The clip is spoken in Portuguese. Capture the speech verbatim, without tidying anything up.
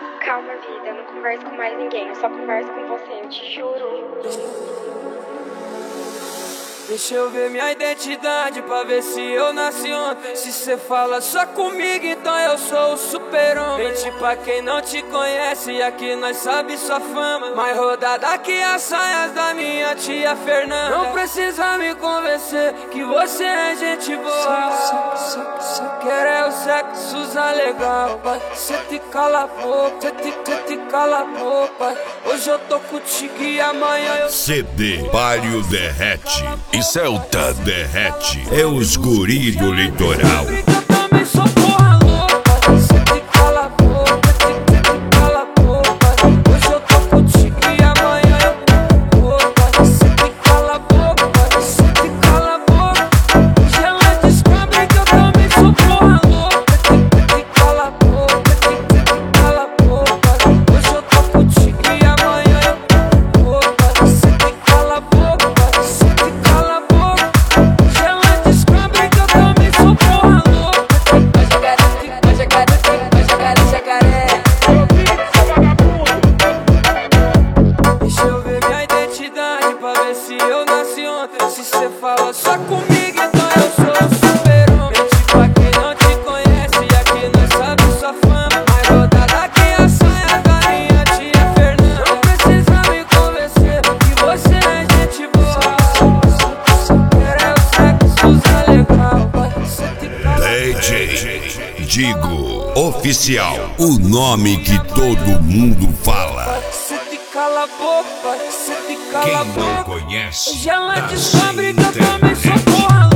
Calma, vida, eu não converso com mais ninguém, eu só converso com você, eu te juro. Deixa eu ver minha identidade pra ver se eu nasci ontem. Se cê fala só comigo, então eu sou o super-homem. Mente pra quem não te conhece, aqui nós sabe sua fama. Mais rodada que as saias da minha tia Fernanda. Não precisa me convencer que você é gente boa. Só, só, só quero é o sexo usar legal, pai. Cê te cala a boca, cê te, cê te cala a boca, pai. Hoje eu tô contigo e amanhã eu... C D Palio Derrete e Celta Derrete. É os guri do litoral. Se eu nasci ontem, se cê fala só comigo, então eu sou o super-homem. Mente pra quem não te conhece, aqui nós sabe sua fama. Mais rodada que a saia da minha tia Fernanda. Não precisa me convencer que você é gente boa. Só quero é o sexo usar legal, pai. Cê te cala. D J Digo Oficial, o nome que todo mundo fala. Cala a boca, cê te cala a boca. Quem não conhece, já ela tá descobre sem que eu também sou internet. porra.